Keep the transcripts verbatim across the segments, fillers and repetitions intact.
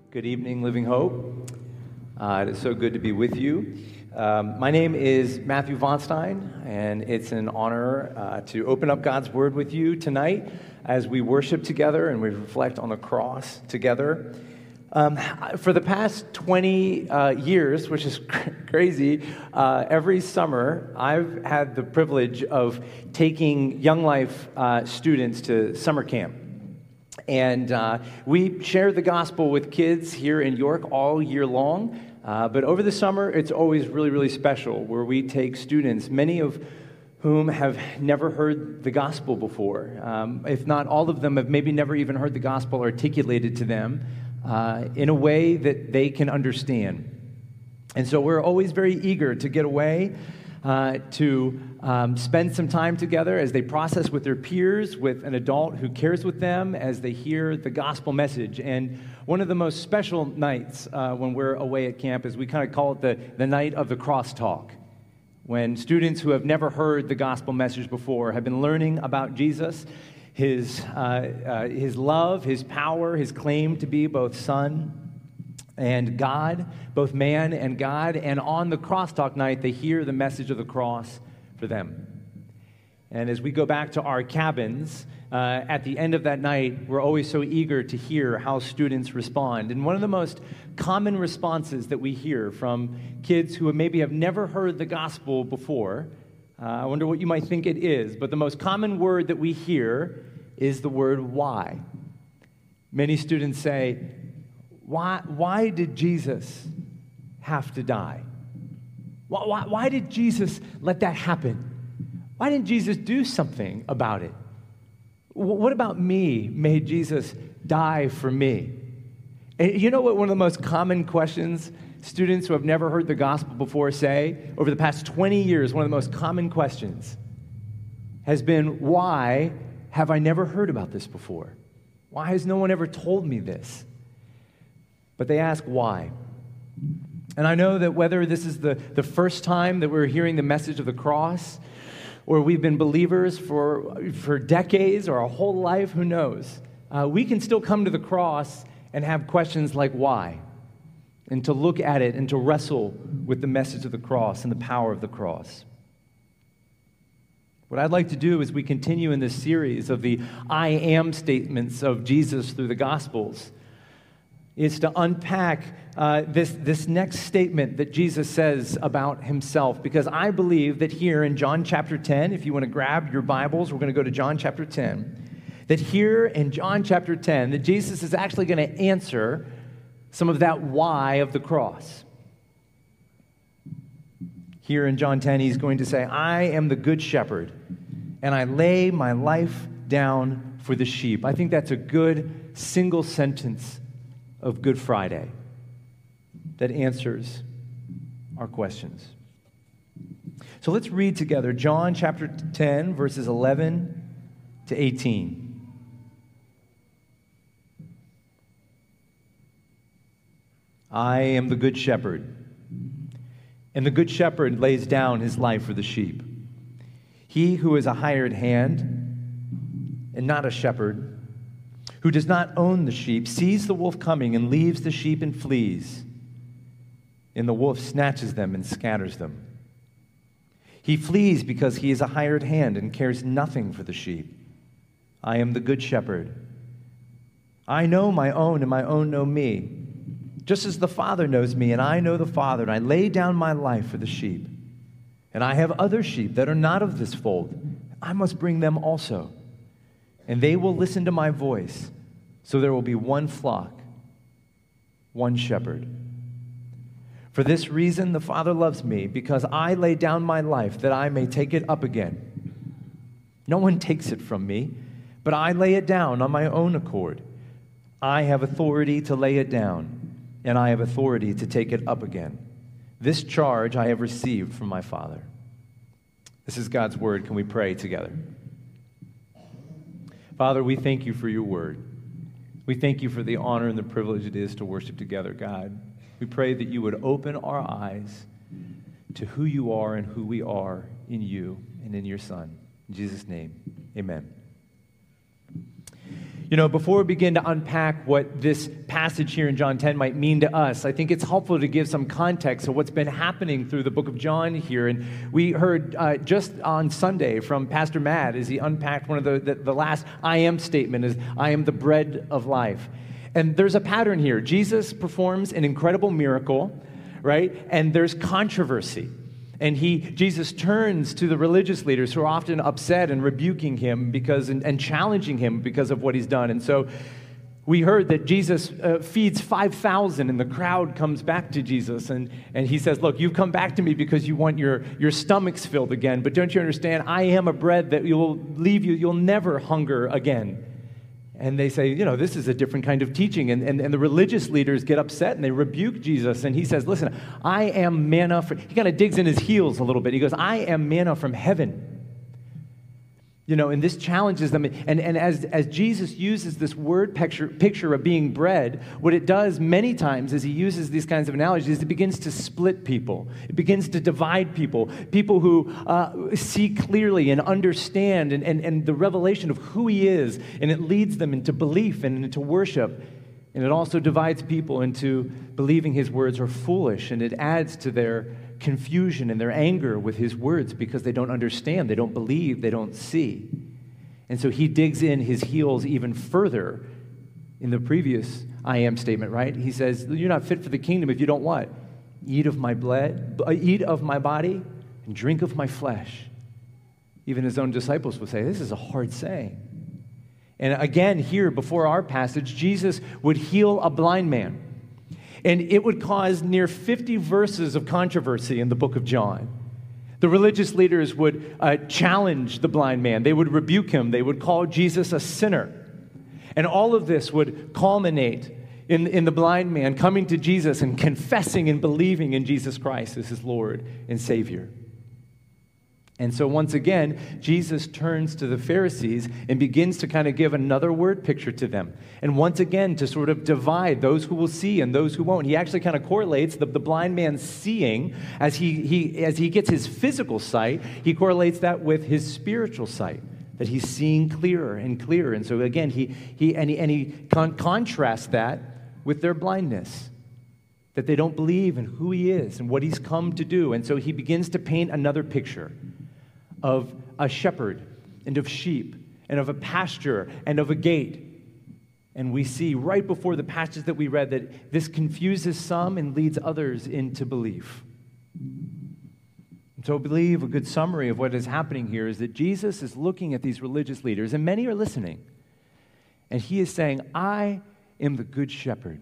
Good evening, Living Hope. Uh, it is so good to be with you. Um, my name is Matthew Vonstein, and it's an honor uh, to open up God's Word with you tonight as we worship together and we reflect on the cross together. Um, for the past twenty uh, years, which is cr- crazy, uh, every summer I've had the privilege of taking Young Life uh, students to summer camp. And uh, we share the gospel with kids here in York all year long. Uh, but over the summer, it's always really, really special where we take students, many of whom have never heard the gospel before. Um, if not all of them have maybe never even heard the gospel articulated to them uh, in a way that they can understand. And so we're always very eager to get away, uh, to um, spend some time together as they process with their peers, with an adult who cares with them, as they hear the gospel message. And one of the most special nights uh, when we're away at camp is we kind of call it the, the night of the crosstalk, when students who have never heard the gospel message before have been learning about Jesus, his, uh, uh, his love, his power, his claim to be both Son and God, both man and God, and on the crosstalk night, they hear the message of the cross for them. And as we go back to our cabins, uh, at the end of that night, we're always so eager to hear how students respond. And one of the most common responses that we hear from kids who maybe have never heard the gospel before, uh, I wonder what you might think it is, but the most common word that we hear is the word why. Many students say, Why, why did Jesus have to die? Why, why, why did Jesus let that happen? Why didn't Jesus do something about it? W- what about me made Jesus die for me? And you know what one of the most common questions students who have never heard the gospel before say? Over the past twenty years, one of the most common questions has been, why have I never heard about this before? Why has no one ever told me this? But they ask why. And I know that whether this is the, the first time that we're hearing the message of the cross, or we've been believers for, for decades or our whole life, who knows, uh, we can still come to the cross and have questions like why, and to look at it and to wrestle with the message of the cross and the power of the cross. What I'd like to do as we continue in this series of the I am statements of Jesus through the Gospels is to unpack uh, this, this next statement that Jesus says about himself, because I believe that here in John chapter ten, if you want to grab your Bibles, we're going to go to John chapter ten, that here in John chapter ten, that Jesus is actually going to answer some of that why of the cross. Here in John ten, he's going to say, I am the good shepherd, and I lay my life down for the sheep. I think that's a good single sentence of Good Friday that answers our questions. So let's read together John chapter ten, verses eleven to eighteen. I am the good shepherd, and the good shepherd lays down his life for the sheep. He who is a hired hand and not a shepherd, who does not own the sheep, sees the wolf coming and leaves the sheep and flees. And the wolf snatches them and scatters them. He flees because he is a hired hand and cares nothing for the sheep. I am the good shepherd. I know my own, and my own know me. Just as the Father knows me, and I know the Father, and I lay down my life for the sheep. And I have other sheep that are not of this fold. I must bring them also. And they will listen to my voice. So there will be one flock, one shepherd. For this reason the Father loves me, because I lay down my life that I may take it up again. No one takes it from me, but I lay it down on my own accord. I have authority to lay it down, and I have authority to take it up again. This charge I have received from my Father. This is God's word. Can we pray together? Father, we thank you for your word. We thank you for the honor and the privilege it is to worship together, God. We pray that you would open our eyes to who you are and who we are in you and in your Son. In Jesus' name, amen. You know, before we begin to unpack what this passage here in John ten might mean to us, I think it's helpful to give some context of what's been happening through the book of John here. And we heard uh, just on Sunday from Pastor Matt as he unpacked one of the, the, the last I am statement is, I am the bread of life. And there's a pattern here. Jesus performs an incredible miracle, right? And there's controversy. And he, Jesus turns to the religious leaders who are often upset and rebuking him because and, and challenging him because of what he's done. And so we heard that Jesus uh, feeds five thousand, and the crowd comes back to Jesus. And, and he says, look, you've come back to me because you want your, your stomachs filled again. But don't you understand? I am a bread that will leave you. You'll never hunger again. And they say, you know, this is a different kind of teaching. And, and, and the religious leaders get upset and they rebuke Jesus. And he says, listen, I am manna. For, he kind of digs in his heels a little bit. He goes, I am manna from heaven. You know, and this challenges them. And, and as, as Jesus uses this word picture, picture of being bread, what it does many times as he uses these kinds of analogies is it begins to split people. It begins to divide people. People who uh, see clearly and understand and, and, and the revelation of who he is. And it leads them into belief and into worship. And it also divides people into believing his words are foolish. And it adds to their confusion and their anger with his words because they don't understand, they don't believe, they don't see. And so he digs in his heels even further in the previous I am statement, right? He says, you're not fit for the kingdom if you don't what? Eat of my blood, eat of my body and drink of my flesh. Even his own disciples would say, this is a hard saying. And again, here before our passage, Jesus would heal a blind man. And it would cause near fifty verses of controversy in the book of John. The religious leaders would uh, challenge the blind man. They would rebuke him. They would call Jesus a sinner. And all of this would culminate in, in the blind man coming to Jesus and confessing and believing in Jesus Christ as his Lord and Savior. And so once again, Jesus turns to the Pharisees and begins to kind of give another word picture to them. And once again, to sort of divide those who will see and those who won't. He actually kind of correlates the, the blind man seeing as he, he, as he gets his physical sight, he correlates that with his spiritual sight, that he's seeing clearer and clearer. And so again, he, he, and he, and he con- contrasts that with their blindness, that they don't believe in who he is and what he's come to do. And so he begins to paint another picture of a shepherd and of sheep and of a pasture and of a gate. And we see right before the passage that we read that this confuses some and leads others into belief. And so I believe a good summary of what is happening here is that Jesus is looking at these religious leaders, and many are listening, and he is saying, I am the good shepherd.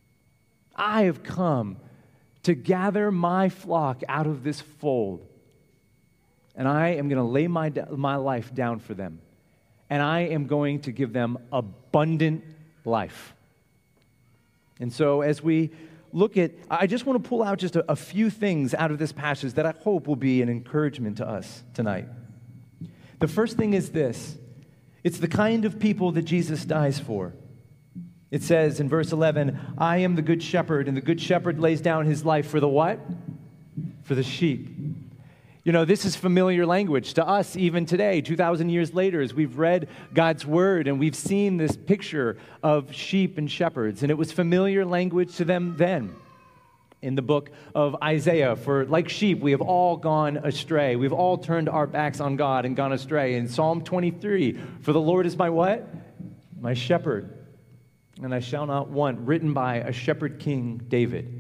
I have come to gather my flock out of this fold. And I am going to lay my, my life down for them. And I am going to give them abundant life. And so as we look at, I just want to pull out just a, a few things out of this passage that I hope will be an encouragement to us tonight. The first thing is this. It's the kind of people that Jesus dies for. It says in verse eleven, I am the good shepherd, and the good shepherd lays down his life for the what? For the sheep. You know, this is familiar language to us even today, two thousand years later, as we've read God's word and we've seen this picture of sheep and shepherds. And it was familiar language to them then. In the book of Isaiah, for like sheep, we have all gone astray. We've all turned our backs on God and gone astray. In Psalm twenty-three, for the Lord is my what? My shepherd, and I shall not want, written by a shepherd king, David.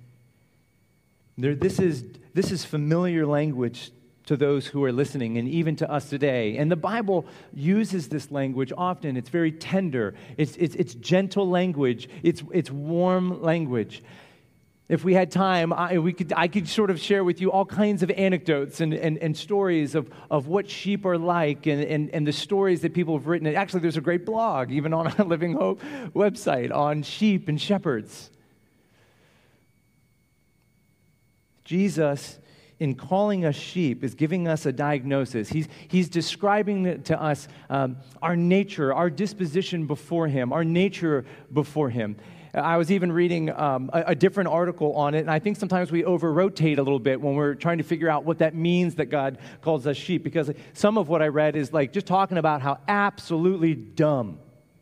There, this is this is familiar language to those who are listening and even to us today. And the Bible uses this language often. It's very tender. It's, it's, it's gentle language. It's, it's warm language. If we had time, I, we could, I could sort of share with you all kinds of anecdotes and, and, and stories of, of what sheep are like and, and, and the stories that people have written. Actually, there's a great blog, even on our Living Hope website, on sheep and shepherds. Jesus, in calling us sheep, is giving us a diagnosis. He's, he's describing to us um, our nature, our disposition before him, our nature before him. I was even reading um, a, a different article on it, and I think sometimes we over-rotate a little bit when we're trying to figure out what that means that God calls us sheep, because some of what I read is like just talking about how absolutely dumb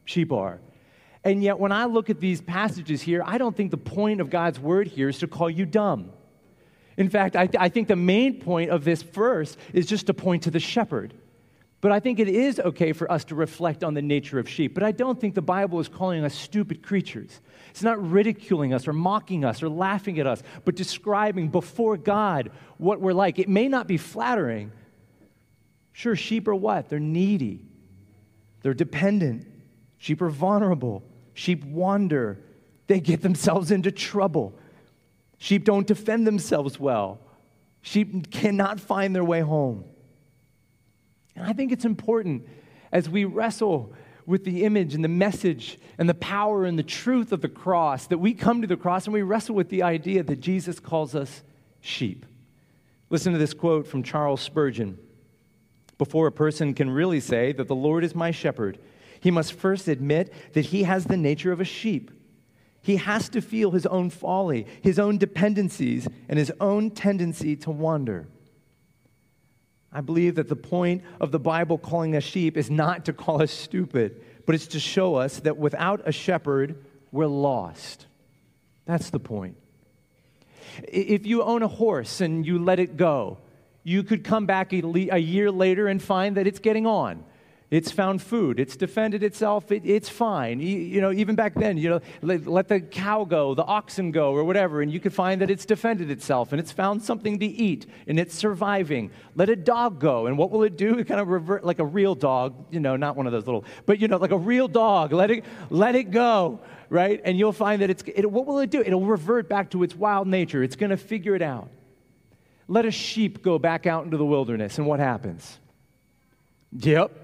Sheep are. And yet, when I look at these passages here, I don't think the point of God's word here is to call you dumb. In fact, I, th- I think the main point of this verse is just to point to the shepherd. But I think it is okay for us to reflect on the nature of sheep. But I don't think the Bible is calling us stupid creatures. It's not ridiculing us or mocking us or laughing at us, but describing before God what we're like. It may not be flattering. Sure, sheep are what? They're needy. They're dependent. Sheep are vulnerable. Sheep wander. They get themselves into trouble. Sheep don't defend themselves well. Sheep cannot find their way home. And I think it's important as we wrestle with the image and the message and the power and the truth of the cross that we come to the cross and we wrestle with the idea that Jesus calls us sheep. Listen to this quote from Charles Spurgeon. Before a person can really say that the Lord is my shepherd, he must first admit that he has the nature of a sheep. He has to feel his own folly, his own dependencies, and his own tendency to wander. I believe that the point of the Bible calling us sheep is not to call us stupid, but it's to show us that without a shepherd, we're lost. That's the point. If you own a horse and you let it go, you could come back a, le- a year later and find that it's getting on. It's found food. It's defended itself. It, it's fine. You, you know, even back then, you know, let, let the cow go, the oxen go, or whatever, and you could find that it's defended itself and it's found something to eat and it's surviving. Let a dog go, and what will it do? It kind of revert like a real dog, you know, not one of those little, but you know, like a real dog. Let it, let it go, right? And you'll find that it's. It, what will it do? It'll revert back to its wild nature. It's going to figure it out. Let a sheep go back out into the wilderness, and what happens? Yep.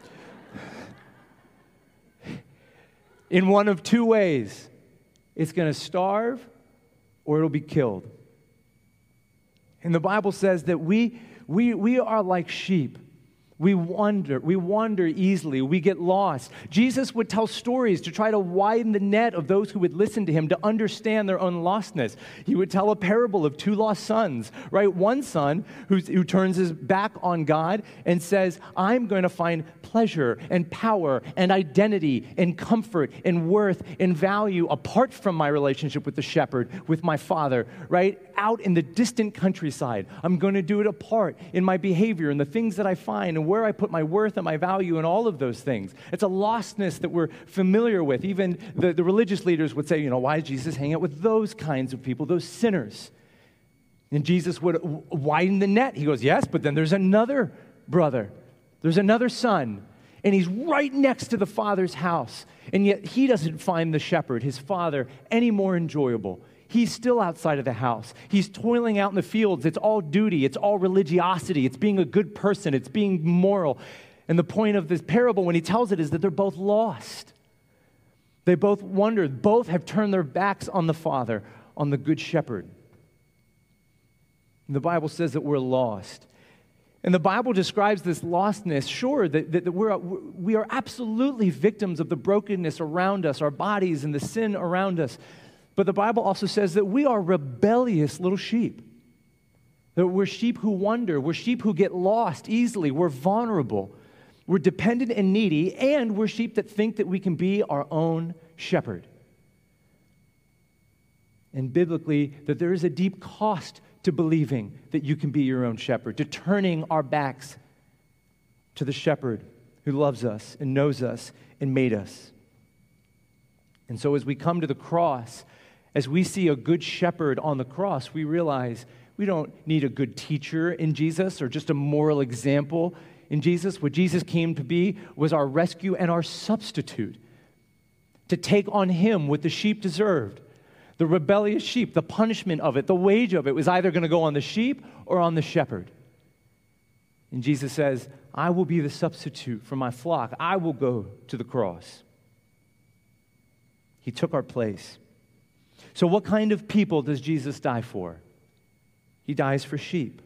In one of two ways. It's going to starve or it'll be killed. And the Bible says that we, we, we are like sheep. We wander. We wander easily. We get lost. Jesus would tell stories to try to widen the net of those who would listen to him to understand their own lostness. He would tell a parable of two lost sons, right? One son who's, who turns his back on God and says, I'm going to find pleasure and power and identity and comfort and worth and value apart from my relationship with the shepherd, with my father, right? Out in the distant countryside. I'm going to do it apart in my behavior and the things that I find and where I put my worth and my value and all of those things. It's a lostness that we're familiar with. Even the, the religious leaders would say, you know, why is Jesus hanging out with those kinds of people, those sinners? And Jesus would widen the net. He goes, yes, but then there's another brother. There's another son. And he's right next to the father's house. And yet he doesn't find the shepherd, his father, any more enjoyable. He's still outside of the house. He's toiling out in the fields. It's all duty. It's all religiosity. It's being a good person. It's being moral. And the point of this parable, when he tells it, is that they're both lost. They both wandered. Both have turned their backs on the Father, on the Good Shepherd. And the Bible says that we're lost. And the Bible describes this lostness, sure, that, that, that we're, we are absolutely victims of the brokenness around us, our bodies, and the sin around us. But the Bible also says that we are rebellious little sheep. That we're sheep who wander. We're sheep who get lost easily. We're vulnerable. We're dependent and needy. And we're sheep that think that we can be our own shepherd. And biblically, that there is a deep cost to believing that you can be your own shepherd, to turning our backs to the shepherd who loves us and knows us and made us. And so as we come to the cross, as we see a good shepherd on the cross, we realize we don't need a good teacher in Jesus or just a moral example in Jesus. What Jesus came to be was our rescue and our substitute, to take on him what the sheep deserved. The rebellious sheep, the punishment of it, the wage of it was either going to go on the sheep or on the shepherd. And Jesus says, I will be the substitute for my flock. I will go to the cross. He took our place. So what kind of people does Jesus die for? He dies for sheep.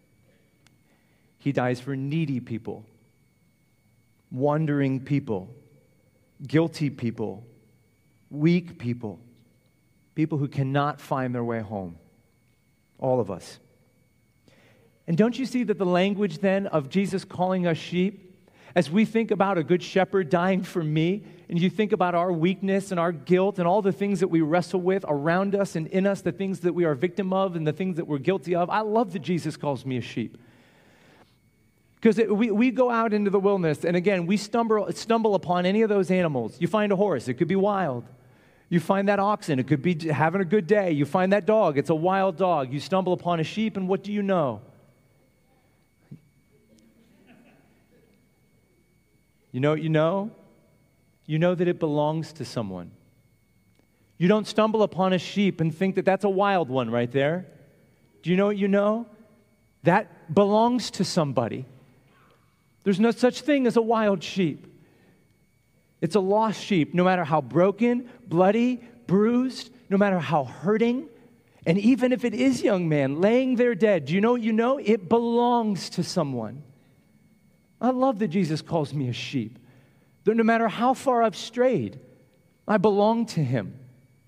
He dies for needy people, wandering people, guilty people, weak people, people who cannot find their way home. All of us. And don't you see that the language then of Jesus calling us sheep, As we think about a good shepherd dying for me, and you think about our weakness and our guilt and all the things that we wrestle with around us and in us, the things that we are a victim of and the things that we're guilty of, I love that Jesus calls me a sheep. Because we, we go out into the wilderness, and again, we stumble, stumble upon any of those animals. You find a horse, it could be wild. You find that oxen, it could be having a good day. You find that dog, it's a wild dog. You stumble upon a sheep, and what do you know? You know what you know? You know that it belongs to someone. You don't stumble upon a sheep and think that that's a wild one right there. Do you know what you know? That belongs to somebody. There's no such thing as a wild sheep. It's a lost sheep, no matter how broken, bloody, bruised, no matter how hurting. And even if it is young man laying there dead, do you know what you know? It belongs to someone. I love that Jesus calls me a sheep. That no matter how far I've strayed, I belong to him.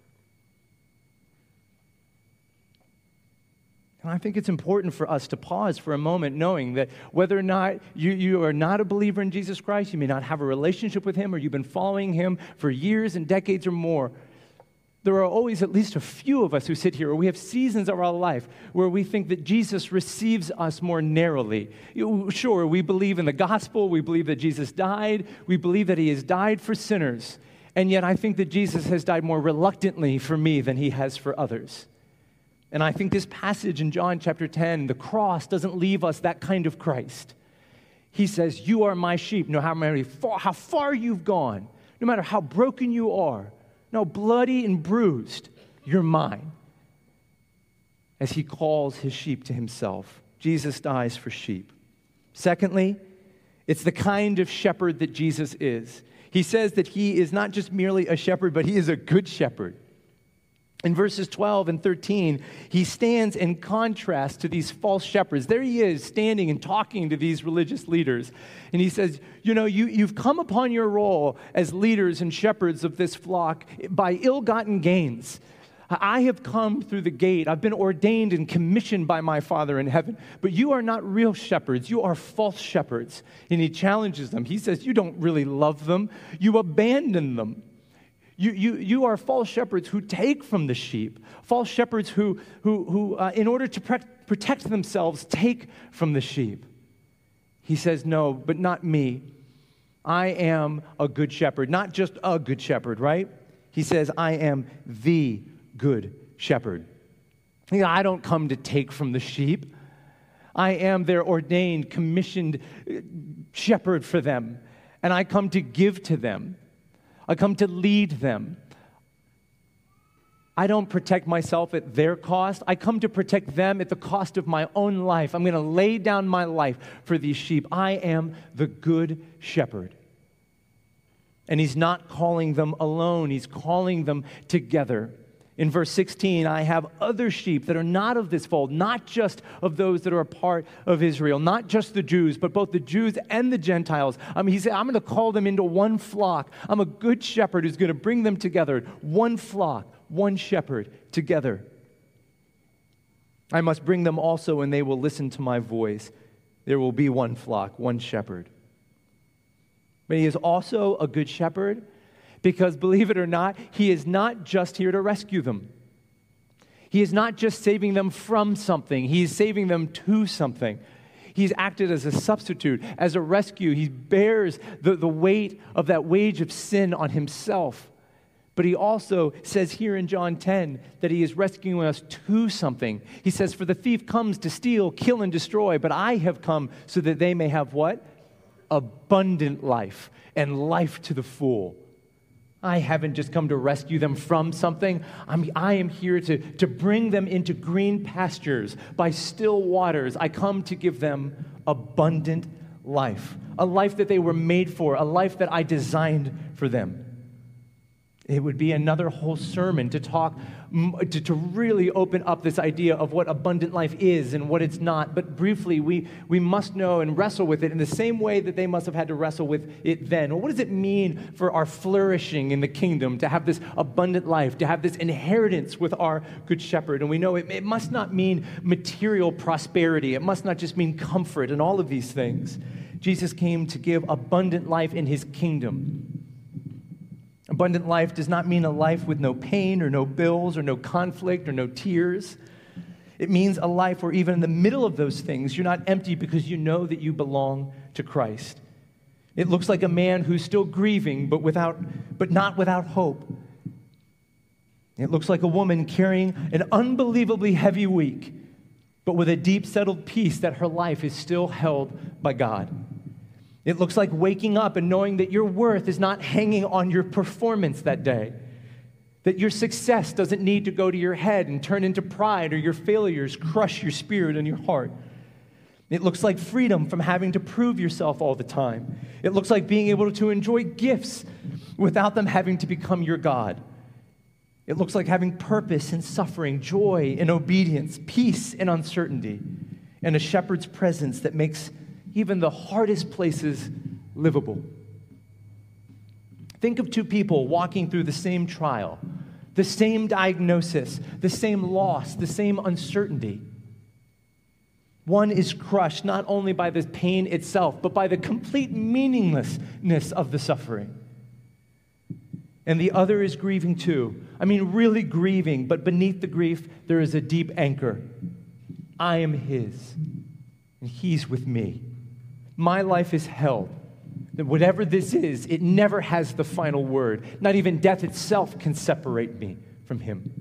And I think it's important for us to pause for a moment knowing that whether or not you, you are not a believer in Jesus Christ, you may not have a relationship with him, or you've been following him for years and decades or more, there are always at least a few of us who sit here, or we have seasons of our life where we think that Jesus receives us more narrowly. Sure, we believe in the gospel, we believe that Jesus died, we believe that he has died for sinners, and yet I think that Jesus has died more reluctantly for me than he has for others. And I think this passage in John chapter ten, the cross doesn't leave us that kind of Christ. He says, you are my sheep, no matter how, how far you've gone, no matter how broken you are, no, bloody and bruised, you're mine. As he calls his sheep to himself. Jesus dies for sheep. Secondly, it's the kind of shepherd that Jesus is. He says that he is not just merely a shepherd, but he is a good shepherd. In verses twelve and thirteen, he stands in contrast to these false shepherds. There he is, standing and talking to these religious leaders. And he says, you know, you, you've come upon your role as leaders and shepherds of this flock by ill-gotten gains. I have come through the gate. I've been ordained and commissioned by my Father in heaven. But you are not real shepherds. You are false shepherds. And he challenges them. He says, you don't really love them. You abandon them. You, you, you are false shepherds who take from the sheep, false shepherds who, who, who uh, in order to pre- protect themselves, take from the sheep. He says, no, but not me. I am a good shepherd, not just a good shepherd, right? He says, I am the good shepherd. You know, I don't come to take from the sheep. I am their ordained, commissioned shepherd for them, and I come to give to them. I come to lead them. I don't protect myself at their cost. I come to protect them at the cost of my own life. I'm going to lay down my life for these sheep. I am the good shepherd. And he's not calling them alone. He's calling them together. In verse sixteen, I have other sheep that are not of this fold, not just of those that are a part of Israel, not just the Jews, but both the Jews and the Gentiles. I mean, he said, I'm going to call them into one flock. I'm a good shepherd who's going to bring them together. One flock, one shepherd together. I must bring them also, and they will listen to my voice. There will be one flock, one shepherd. But he is also a good shepherd, because believe it or not, he is not just here to rescue them. He is not just saving them from something. He is saving them to something. He's acted as a substitute, as a rescue. He bears the, the weight of that wage of sin on himself. But he also says here in John ten that he is rescuing us to something. He says, for the thief comes to steal, kill, and destroy, but I have come so that they may have what? Abundant life, and life to the full. I haven't just come to rescue them from something. I'm, I am here to, to bring them into green pastures by still waters. I come to give them abundant life, a life that they were made for, a life that I designed for them. It would be another whole sermon to talk, to, to really open up this idea of what abundant life is and what it's not. But briefly, we, we must know and wrestle with it in the same way that they must have had to wrestle with it then. Well, what does it mean for our flourishing in the kingdom, to have this abundant life, to have this inheritance with our good shepherd? And we know it, it must not mean material prosperity. It must not just mean comfort and all of these things. Jesus came to give abundant life in his kingdom. Abundant life does not mean a life with no pain or no bills or no conflict or no tears. It means a life where even in the middle of those things, you're not empty because you know that you belong to Christ. It looks like a man who's still grieving, but without, but not without hope. It looks like a woman carrying an unbelievably heavy week, but with a deep settled peace that her life is still held by God. It looks like waking up and knowing that your worth is not hanging on your performance that day, that your success doesn't need to go to your head and turn into pride, or your failures crush your spirit and your heart. It looks like freedom from having to prove yourself all the time. It looks like being able to enjoy gifts without them having to become your God. It looks like having purpose in suffering, joy in obedience, peace in uncertainty, and a shepherd's presence that makes even the hardest places livable. Think of two people walking through the same trial, the same diagnosis, the same loss, the same uncertainty. One is crushed not only by the pain itself, but by the complete meaninglessness of the suffering. And the other is grieving too. I mean, really grieving, but beneath the grief, there is a deep anchor. I am his, and he's with me. My life is held. That whatever this is, it never has the final word. Not even death itself can separate me from him.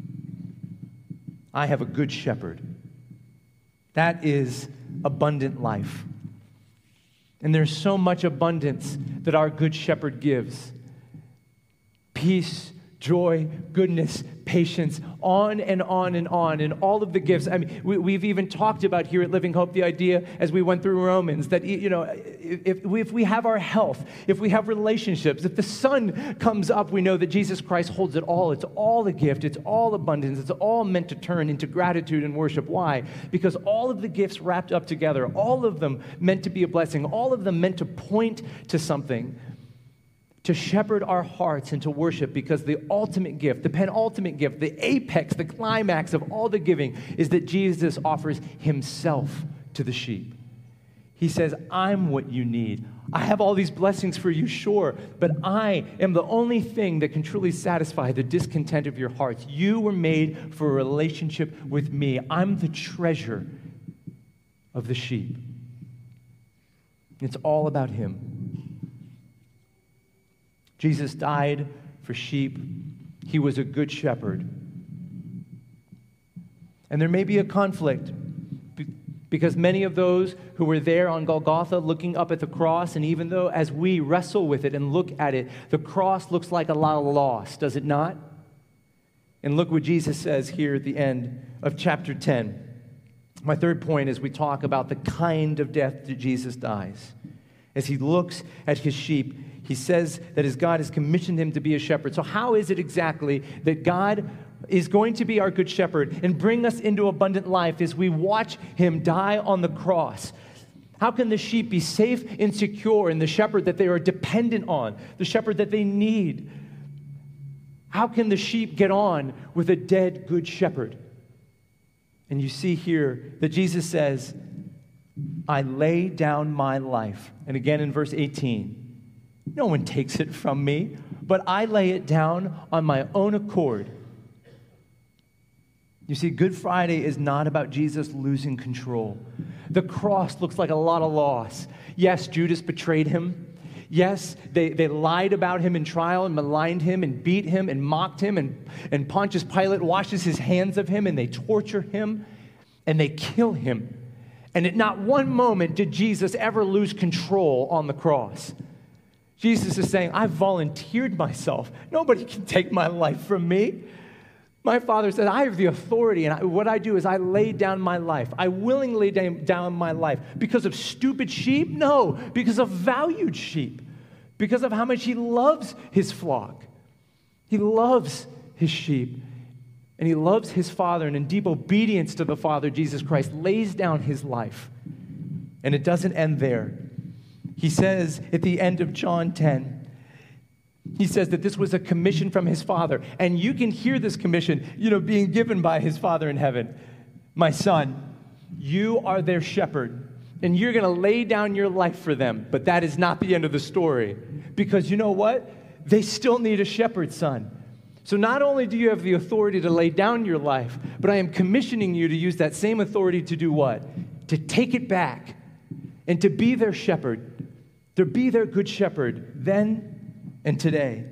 I have a good shepherd. That is abundant life. And there's so much abundance that our good shepherd gives. Peace, joy, goodness, patience, on and on and on, and all of the gifts. I mean, we, we've even talked about here at Living Hope the idea as we went through Romans that, you know, if we, if we have our health, if we have relationships, if the sun comes up, we know that Jesus Christ holds it all. It's all a gift. It's all abundance. It's all meant to turn into gratitude and worship. Why? Because all of the gifts wrapped up together, all of them meant to be a blessing, all of them meant to point to something, to shepherd our hearts into worship, because the ultimate gift, the penultimate gift, the apex, the climax of all the giving is that Jesus offers himself to the sheep. He says, I'm what you need. I have all these blessings for you, sure, but I am the only thing that can truly satisfy the discontent of your hearts. You were made for a relationship with me. I'm the treasure of the sheep. It's all about him. Jesus died for sheep. He was a good shepherd. And there may be a conflict because many of those who were there on Golgotha looking up at the cross, and even though as we wrestle with it and look at it, the cross looks like a lot of loss, does it not? And look what Jesus says here at the end of chapter ten. My third point is we talk about the kind of death that Jesus dies. As he looks at his sheep, he says that his God has commissioned him to be a shepherd. So how is it exactly that God is going to be our good shepherd and bring us into abundant life as we watch him die on the cross? How can the sheep be safe and secure in the shepherd that they are dependent on, the shepherd that they need? How can the sheep get on with a dead good shepherd? And you see here that Jesus says, I lay down my life. And again in verse eighteen, no one takes it from me, but I lay it down on my own accord. You see, Good Friday is not about Jesus losing control. The cross looks like a lot of loss. Yes, Judas betrayed him. Yes, they, they lied about him in trial and maligned him and beat him and mocked him, and, and Pontius Pilate washes his hands of him, and they torture him and they kill him. And at not one moment did Jesus ever lose control on the cross. Jesus is saying, I volunteered myself. Nobody can take my life from me. My Father said, I have the authority, and I, what I do is I lay down my life. I willingly lay down my life. Because of stupid sheep? No, because of valued sheep. Because of how much he loves his flock. He loves his sheep. And he loves his Father, and in deep obedience to the Father, Jesus Christ lays down his life. And it doesn't end there. He says at the end of John ten, he says that this was a commission from his Father. And you can hear this commission, you know, being given by his Father in heaven. My son, you are their shepherd. And you're going to lay down your life for them. But that is not the end of the story. Because you know what? They still need a shepherd, son. So not only do you have the authority to lay down your life, but I am commissioning you to use that same authority to do what? To take it back and to be their shepherd, to be their good shepherd then and today.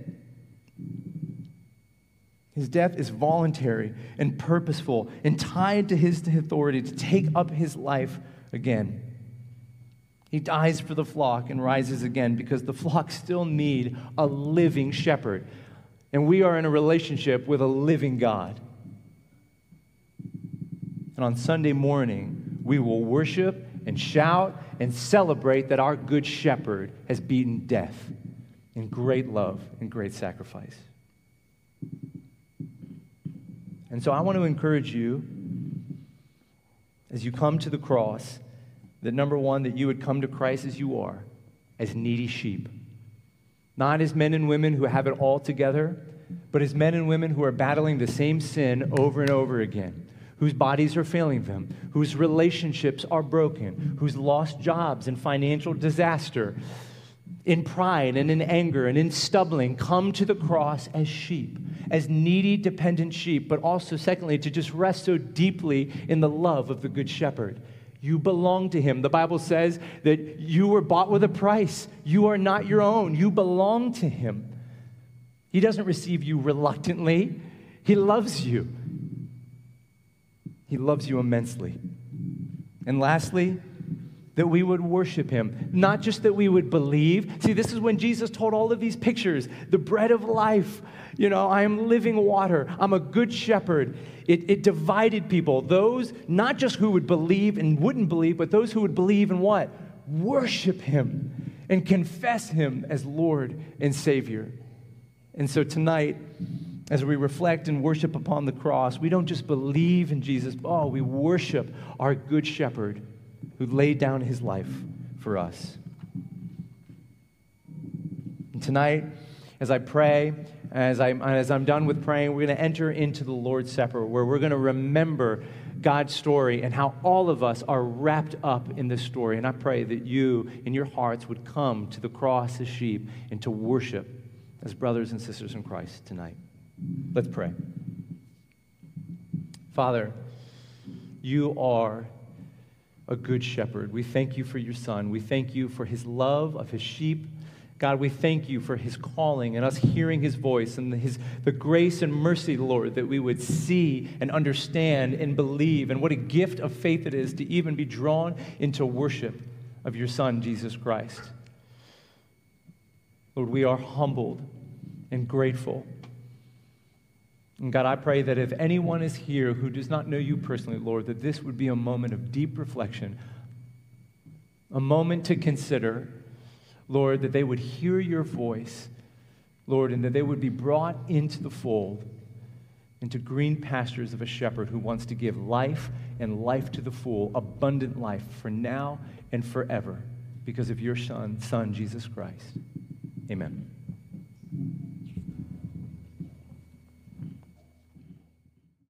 His death is voluntary and purposeful and tied to his authority to take up his life again. He dies for the flock and rises again because the flock still need a living shepherd. And we are in a relationship with a living God. And on Sunday morning, we will worship and shout and celebrate that our good shepherd has beaten death in great love and great sacrifice. And so I want to encourage you, as you come to the cross, that number one, that you would come to Christ as you are, as needy sheep. Not as men and women who have it all together, but as men and women who are battling the same sin over and over again, whose bodies are failing them, whose relationships are broken, who's lost jobs and financial disaster, in pride and in anger and in stumbling, come to the cross as sheep, as needy, dependent sheep, but also, secondly, to just rest so deeply in the love of the Good Shepherd. You belong to him. The Bible says that you were bought with a price. You are not your own. You belong to him. He doesn't receive you reluctantly. He loves you. He loves you immensely. And lastly, that we would worship him. Not just that we would believe. See, this is when Jesus told all of these pictures. The bread of life. You know, I am living water. I'm a good shepherd. It, it divided people. Those, not just who would believe and wouldn't believe, but those who would believe and what? Worship him and confess him as Lord and Savior. And so tonight, as we reflect and worship upon the cross, we don't just believe in Jesus. Oh, we worship our good shepherd who laid down his life for us. And tonight, as I pray, as I'm, as I'm done with praying, we're going to enter into the Lord's Supper, where we're going to remember God's story and how all of us are wrapped up in this story. And I pray that you, in your hearts, would come to the cross as sheep and to worship as brothers and sisters in Christ tonight. Let's pray. Father, you are a good shepherd. We thank you for your Son. We thank you for his love of his sheep. God, we thank you for his calling and us hearing his voice and his, the grace and mercy, Lord, that we would see and understand and believe. And what a gift of faith it is to even be drawn into worship of your Son, Jesus Christ. Lord, we are humbled and grateful. And God, I pray that if anyone is here who does not know you personally, Lord, that this would be a moment of deep reflection, a moment to consider, Lord, that they would hear your voice, Lord, and that they would be brought into the fold, into green pastures of a shepherd who wants to give life and life to the full, abundant life for now and forever, because of your Son, Son, Jesus Christ. Amen.